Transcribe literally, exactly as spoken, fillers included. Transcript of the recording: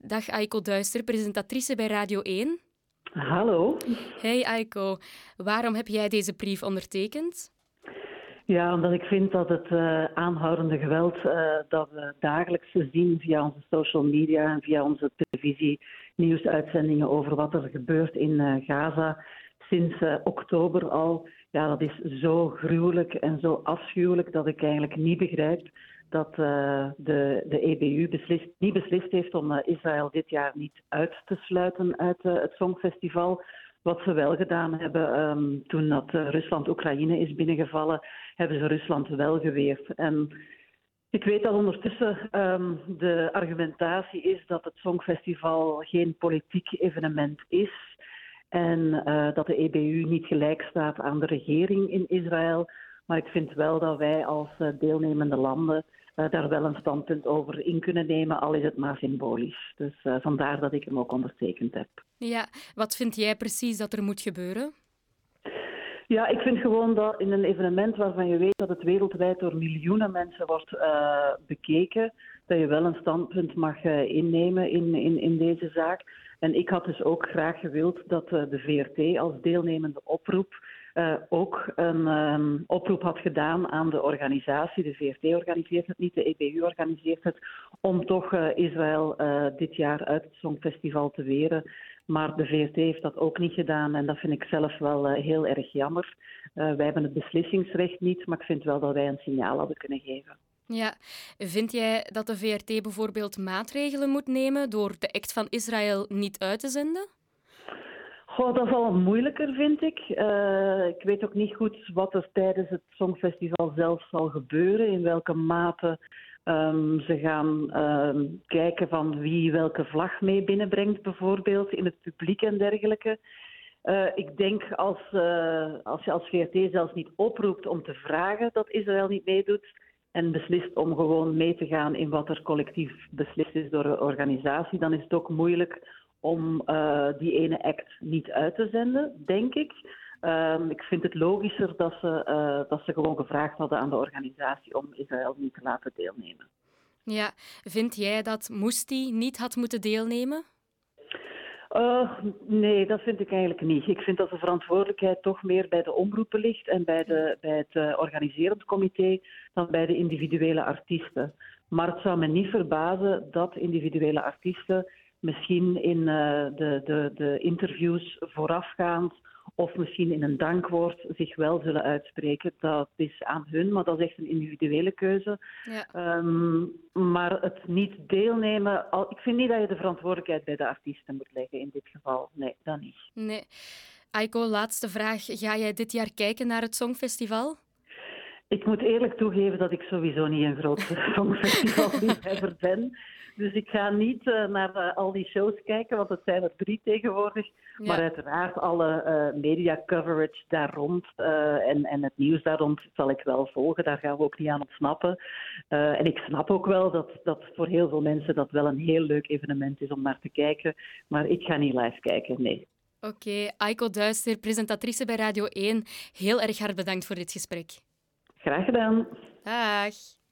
Dag Aiko Duister, presentatrice bij Radio één. Hallo. Hey Aiko, waarom heb jij deze brief ondertekend? Ja, omdat ik vind dat het uh, aanhoudende geweld uh, dat we dagelijks zien via onze social media en via onze televisie, nieuwsuitzendingen over wat er gebeurt in uh, Gaza sinds uh, oktober al, ja, dat is zo gruwelijk en zo afschuwelijk dat ik eigenlijk niet begrijp dat uh, de, de E B U beslist, niet beslist heeft om uh, Israël dit jaar niet uit te sluiten uit uh, het Songfestival. Wat ze wel gedaan hebben, um, toen dat uh, Rusland Oekraïne is binnengevallen, hebben ze Rusland wel geweerd. En ik weet dat ondertussen um, de argumentatie is dat het Songfestival geen politiek evenement is en uh, dat de E B U niet gelijk staat aan de regering in Israël. Maar ik vind wel dat wij als uh, deelnemende landen uh, daar wel een standpunt over in kunnen nemen, al is het maar symbolisch. Dus uh, vandaar dat ik hem ook ondertekend heb. Ja, wat vind jij precies dat er moet gebeuren? Ja, ik vind gewoon dat in een evenement waarvan je weet dat het wereldwijd door miljoenen mensen wordt uh, bekeken, dat je wel een standpunt mag uh, innemen in, in, in deze zaak. En ik had dus ook graag gewild dat uh, de V R T als deelnemende oproep uh, ook een um, oproep had gedaan aan de organisatie. De V R T organiseert het niet, de E B U organiseert het, om toch uh, Israël uh, dit jaar uit het Songfestival te weren. Maar de V R T heeft dat ook niet gedaan en dat vind ik zelf wel uh, heel erg jammer. Uh, wij hebben het beslissingsrecht niet, maar ik vind wel dat wij een signaal hadden kunnen geven. Ja, vind jij dat de V R T bijvoorbeeld maatregelen moet nemen door de act van Israël niet uit te zenden? Goh, dat is al moeilijker, vind ik. Uh, ik weet ook niet goed wat er tijdens het Songfestival zelf zal gebeuren, in welke mate um, ze gaan um, kijken van wie welke vlag mee binnenbrengt, bijvoorbeeld, in het publiek en dergelijke. Uh, ik denk als, uh, als je als V R T zelfs niet oproept om te vragen dat Israël niet meedoet en beslist om gewoon mee te gaan in wat er collectief beslist is door de organisatie, dan is het ook moeilijk om uh, die ene act niet uit te zenden, denk ik. Um, ik vind het logischer dat ze, uh, dat ze gewoon gevraagd hadden aan de organisatie om Israël niet te laten deelnemen. Ja, vind jij dat Musti niet had moeten deelnemen? Uh, nee, dat vind ik eigenlijk niet. Ik vind dat de verantwoordelijkheid toch meer bij de omroepen ligt en bij, de, bij het uh, organiserend comité dan bij de individuele artiesten. Maar het zou me niet verbazen dat individuele artiesten misschien in uh, de, de, de interviews voorafgaand of misschien in een dankwoord zich wel zullen uitspreken. Dat is aan hun, maar dat is echt een individuele keuze. Ja. Um, maar het niet deelnemen, al, ik vind niet dat je de verantwoordelijkheid bij de artiesten moet leggen in dit geval. Nee, dat niet. Nee. Aiko, laatste vraag. Ga jij dit jaar kijken naar het Songfestival? Ik moet eerlijk toegeven dat ik sowieso niet een groot Songfestival-liefhebber ben. Dus ik ga niet uh, naar uh, al die shows kijken, want het zijn er drie tegenwoordig. Ja. Maar uiteraard alle uh, media coverage daar rond uh, en, en het nieuws daar rond zal ik wel volgen. Daar gaan we ook niet aan ontsnappen. Uh, en ik snap ook wel dat, dat voor heel veel mensen dat wel een heel leuk evenement is om naar te kijken. Maar ik ga niet live kijken, nee. Oké, okay. Aiko Duister, presentatrice bij Radio één. Heel erg hard bedankt voor dit gesprek. Graag gedaan. Dag.